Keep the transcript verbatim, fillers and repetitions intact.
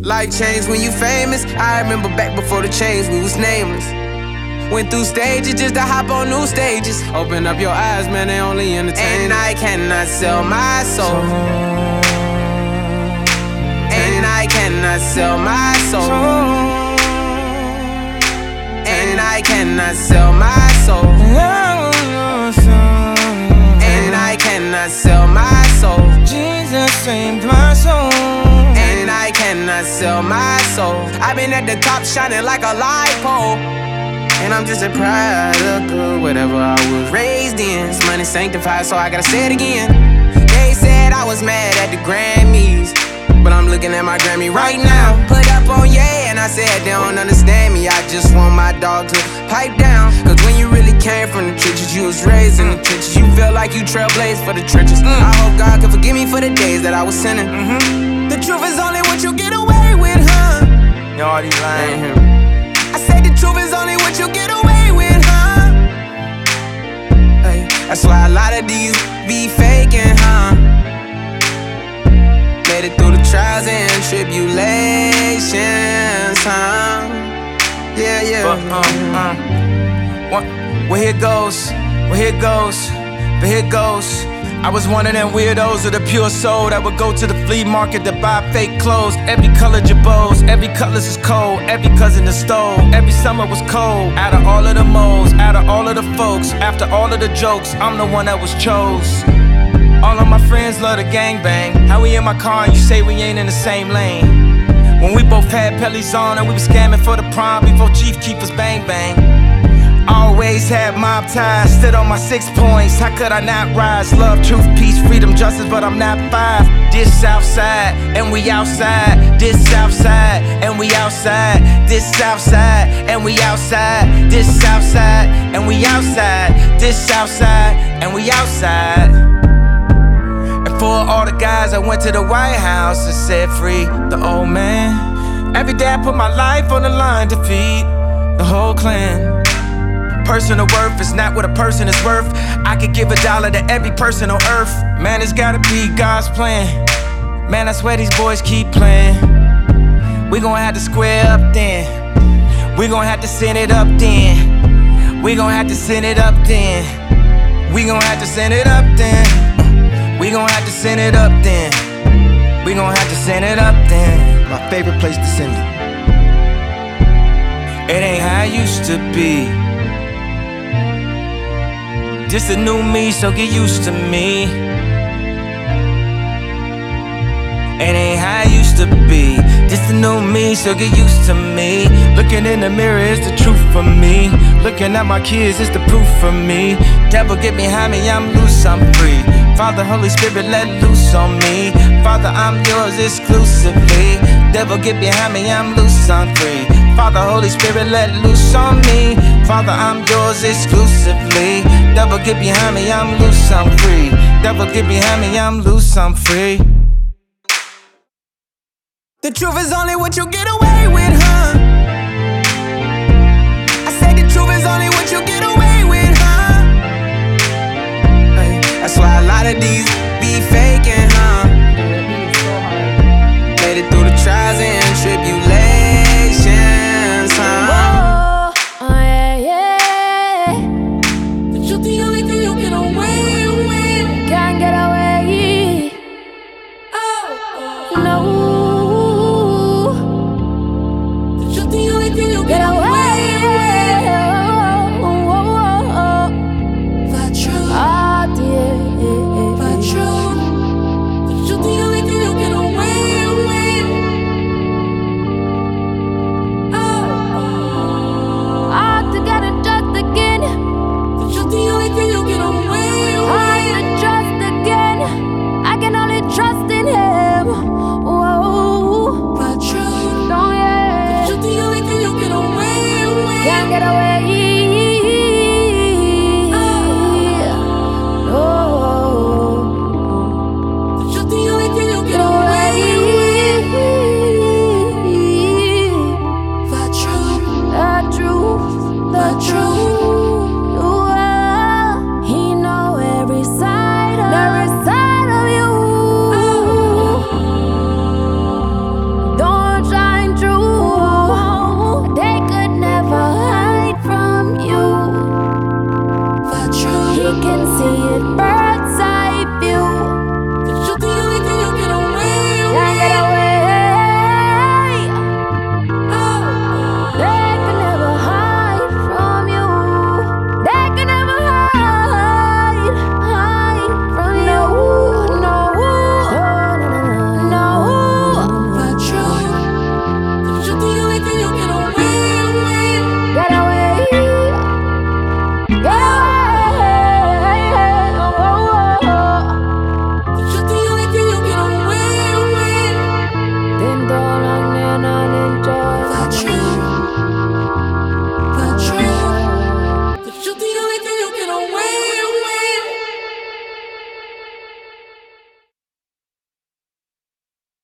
Life changed when you famous. I remember back before the change, we was nameless. Went through stages just to hop on new stages. Open up your eyes, man, they only entertain. And I cannot sell my soul. And I cannot sell my soul. And I cannot sell my soul. And I cannot sell my soul. Jesus saved my soul. And I cannot sell my soul. I've been at the top shining like a light pole. And I'm just a product of whatever I was raised in. This money sanctified, so I gotta say it again. They said I was mad at the Grammys, but I'm looking at my Grammy right now. Put up on yeah, and I said they don't understand me. I just want my dog to pipe down. Cause when you really came from the trenches, you was raised in the trenches. You feel like you trailblazed for the trenches. mm. I hope God can forgive me for the days that I was sinning. mm-hmm. The truth is only what you get away with, huh? Yo, all these lines. I say the truth is only what you get away with, huh? Hey, that's why a lot of these be faking, huh? Made it through the trials and tribulations, huh? Yeah, yeah. But, um, um, what, well, here goes, well, here goes, but here goes. I was one of them weirdos of the pure soul that would go to the flea market to buy fake clothes. Every color Jabos, every colors is cold, every cousin is stole. Every summer was cold. Out of all of the moles, out of all of the folks, after all of the jokes, I'm the one that was chose. All of my friends love the gangbang. How we in my car and you say we ain't in the same lane? When we both had pellies on and we was scamming for the prom before Chief Keepers bang bang. Always had mob ties, stood on my six points. How could I not rise? Love, truth, peace, freedom, justice, but I'm not five. This Southside, and we outside. This Southside, and we outside. This Southside, and we outside. This Southside, and we outside. This Southside, and we outside. And for all the guys I went to the White House and said free the old man. Every day I put my life on the line to feed the whole clan. Personal worth is not what a person is worth. I could give a dollar to every person on earth. Man, it's gotta be God's plan. Man, I swear these boys keep playing. We gon' have to square up then. We gon' have to send it up then. We gon' have to send it up then. We gon' have to send it up then. We gon' have to send it up then. We gon' have to send it up then. My favorite place to send it. It ain't how it used to be. Just a new me, so get used to me. It ain't how it used to be. Just a new me, so get used to me. Looking in the mirror is the truth for me. Looking at my kids is the proof for me. Devil get behind me, I'm loose, I'm free. Father, Holy Spirit, let loose on me. Father, I'm yours exclusively. Devil get behind me, I'm loose, I'm free. Father, Holy Spirit, let loose on me. Father, I'm yours exclusively. Devil get behind me, I'm loose, I'm free. Devil get behind me, I'm loose, I'm free. The truth is only what you get away with, huh? I say the truth is only what you get away with, huh? Hey, that's why a lot of these be faking,